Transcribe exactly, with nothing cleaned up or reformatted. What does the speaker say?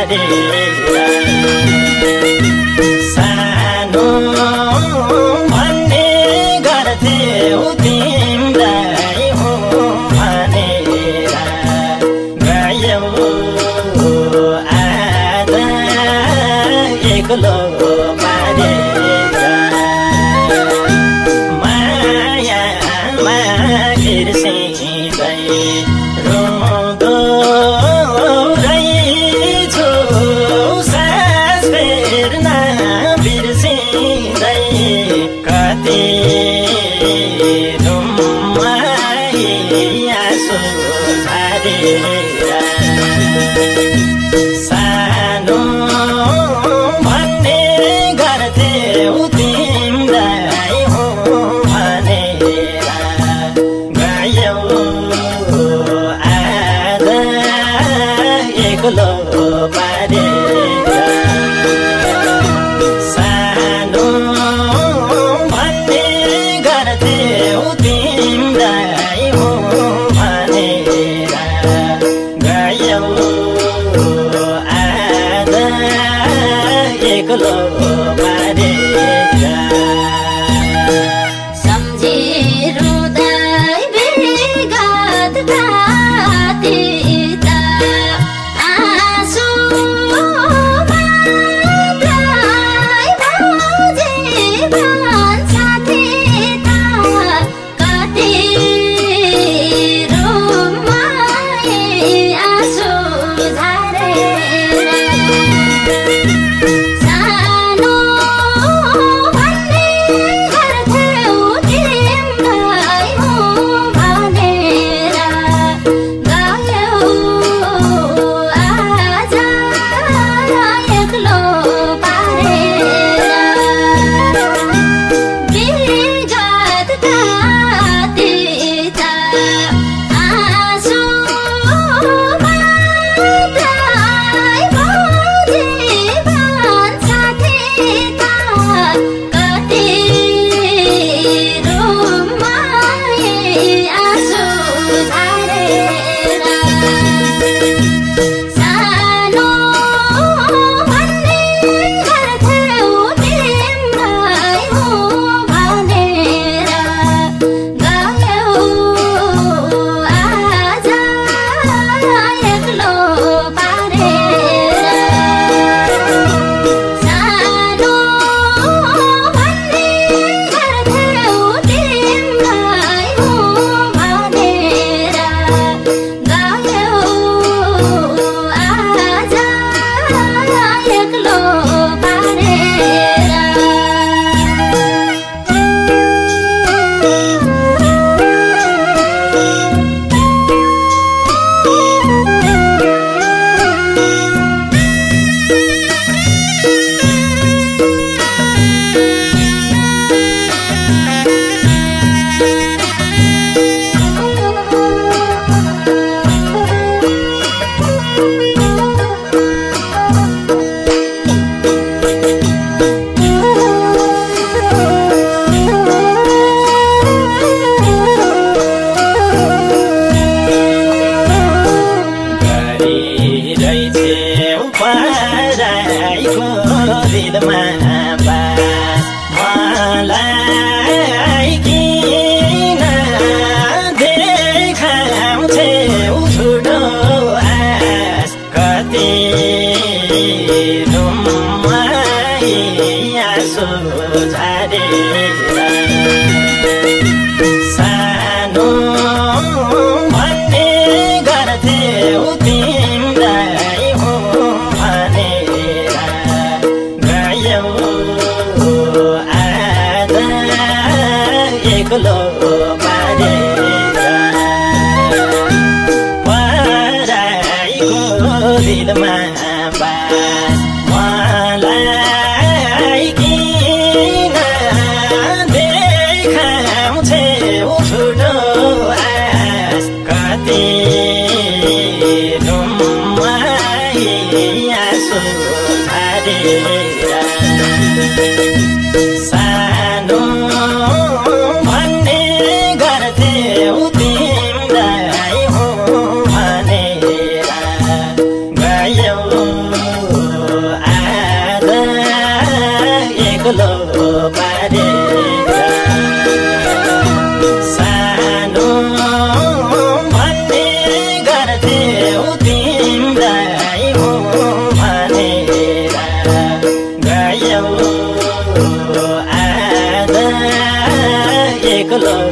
सानो भन्ने गर्थ्यौ तिमीलाई हो भनेर गयौ आज एक्लो पारेर मायामा बिर्सिँदै रुँदो रहेछु सास फेर्न बिर्सिँदै कति रुमलाई आँसु झारेर सानो भन्ने गर्थ्यौ तिमीलाई हो भनेर गयौ आज एक्लो पारेर सानो भन्ने गर्थ्यौ तिमीलाई हो भनेर गयौ आज एक्लो पारेर सम्झिरुँदै बेगत घातिता आँसु मात्रै भौजीवन साथी था कति रुमलाई आँसु झारेर सानो भन्ने गर्थ्यौ तिमीलाई हो भनेर गयौ आज एक्लो पारेर बिगत घातिता आँसु मात्रै भौजीवन साथी था कति रुमलाई आँसु झारेर सानो भन्ने गर्थ्यौ तिमीलाई हो भनेर गयौ आज एक्लो पारेर सानो भन्ने गर्थ्यौ तिमीलाई हो भनेर गयौ आज एक्लो पारेर गरिरहेछौ पराइको दिलमा बास मलाई किन देखाउँछौ झुटो आस कति रुमलाई आँसु झारेर सानो भन्ने गर्थ्यौ तिमीलाई हो भनेर गयौ आज एक्लो पारेर पराइको दिलमा बास मलाई किन देखाउँछौ झुटो आस कति रुमलाई आँसु झारेर सानो भन्ने गर्थ्यौ तिमीलाई हो भनेर गयौ एक्लो